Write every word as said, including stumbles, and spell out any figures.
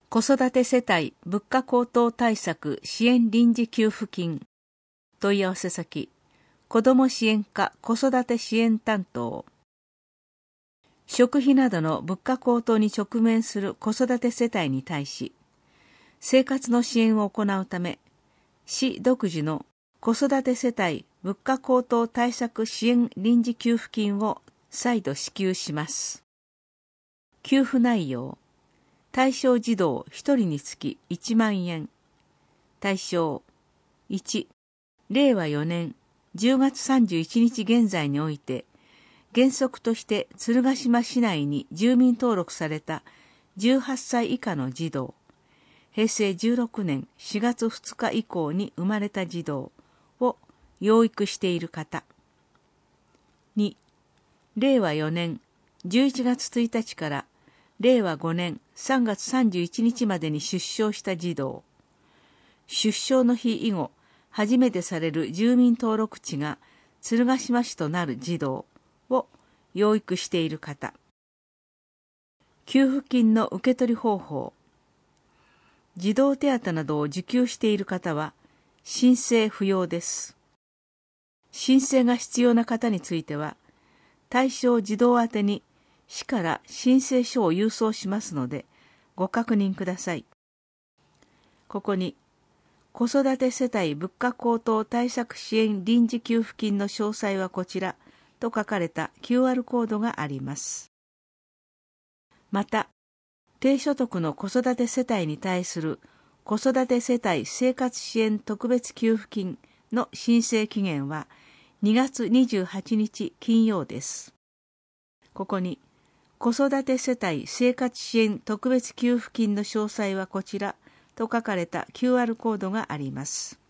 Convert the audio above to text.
子育て世帯物価高騰対策支援臨時給付金。問い合わせ先、子ども支援課子育て支援担当。食費などの物価高騰に直面する子育て世帯に対し、生活の支援を行うため、市独自の子育て世帯物価高騰対策支援臨時給付金を再度支給します。給付内容、対象児童ひとりにつきいちまんえん。対象いち、れいわよねんじゅうがつさんじゅういちにち現在において、原則として鶴ヶ島市内に住民登録されたじゅうはっさい以下の児童、へいせいじゅうろくねんしがつふつか以降に生まれた児童を養育している方。に、れいわよねんじゅういちがつついたちかられいわごねんさんがつさんじゅういちにちまでに出生した児童、出生の日以後、初めてされる住民登録地が鶴ヶ島市となる児童を養育している方。給付金の受け取り方法。児童手当などを受給している方は申請不要です。申請が必要な方については、対象児童宛てに市から申請書を郵送しますので、ご確認ください。ここに、子育て世帯物価高騰対策支援臨時給付金の詳細はこちらと書かれた キューアール コードがあります。また、低所得の子育て世帯に対する子育て世帯生活支援特別給付金の申請期限はにがつにじゅうはちにち金曜です。ここに、子育て世帯生活支援特別給付金の詳細はこちらと書かれた キューアール コードがあります。